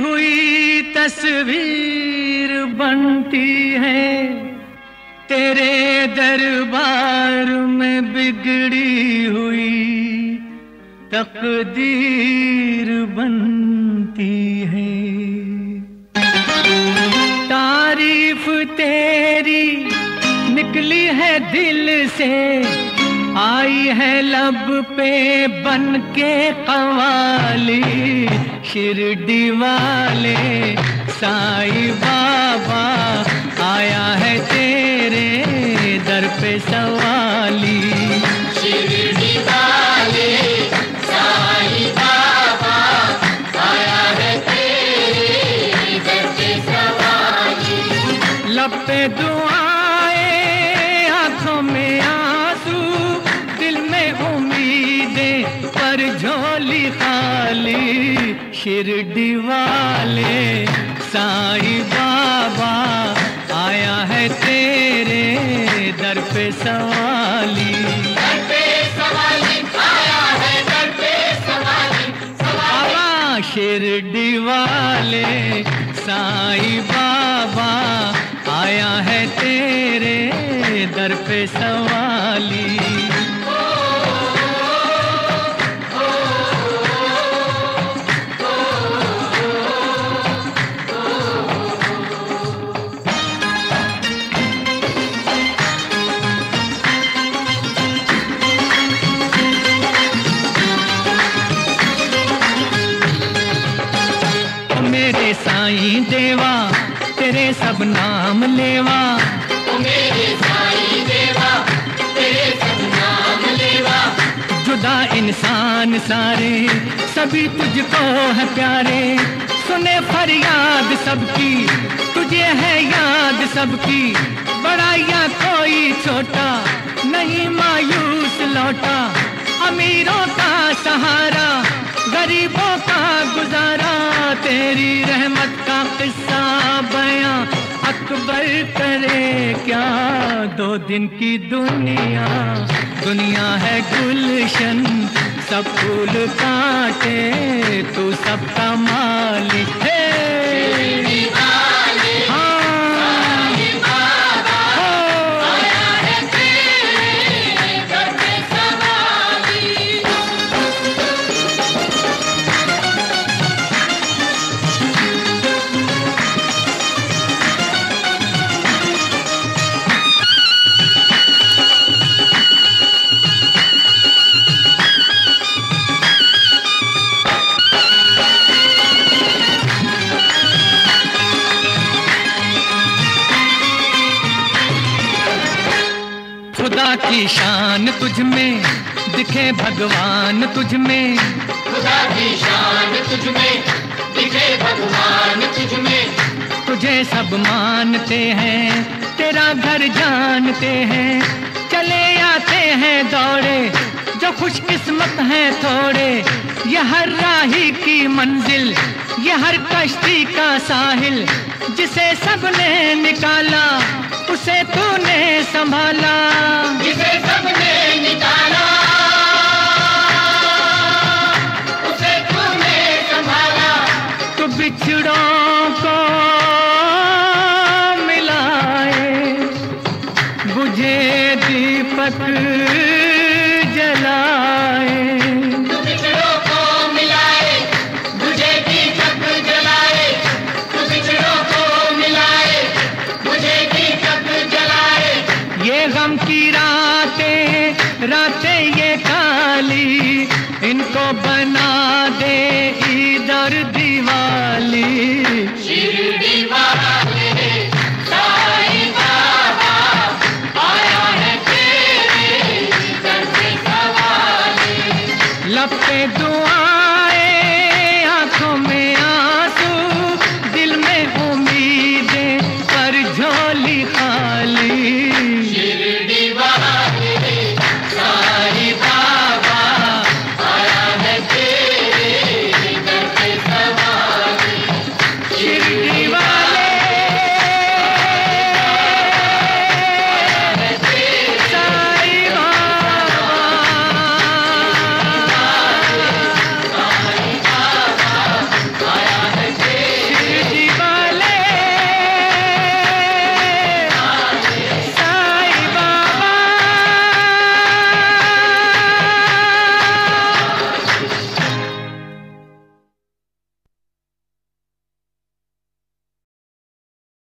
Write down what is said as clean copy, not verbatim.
हुई तस्वीर बनती है, तेरे दरबार में बिगड़ी हुई तकदीर बनती है। तारीफ तेरी निकली है दिल से, आई है लब पे बन के कवाली। शिरडी वाले साईं बाबा आया है तेरे दर पे सवाली। शिरडी वाले साईं बाबा आया है तेरे दर पे सवाली। लब पे दुआएं, आंखों में आंसू, दिल में उम्मीदें पर झोली खाली। शिरडी वाले साईं बाबा आया है तेरे दर पे सवाली। दर पे सवाली आया है, दर पे सवाली बाबा शिरडी वाले साईं बाबा आया है तेरे दर पे सवाली। मेरे साईं देवा तेरे सब नाम लेवा, मेरे साईं देवा तेरे सब नाम लेवा। जुदा इंसान सारे सभी तुझको है प्यारे। सुने फरियाद सबकी तुझे है याद सबकी। बड़ा या कोई छोटा नहीं मायूस लौटा। अमीरों का सहारा गरीबों का गुजारा। तेरी रहमत का किस्सा बयां अकबर करे क्या। 2 दिन की दुनिया दुनिया है गुलशन, सब फूल काटे तू सबका मालिक है। खुदा की शान तुझ में दिखे भगवान तुझ में। खुदा की शान तुझ में दिखे भगवान तुझ में। तुझे सब मानते हैं तेरा घर जानते हैं। चले आते हैं दौड़े जो खुशकिस्मत हैं थोड़े। ये हर राही की मंजिल, ये हर कश्ती का साहिल। जिसे सबने निकाला उसे तूने संभाला। जिसे सबने निकाला उसे तूने संभाला। तो बिछड़ों को मिलाए बुझे दीपक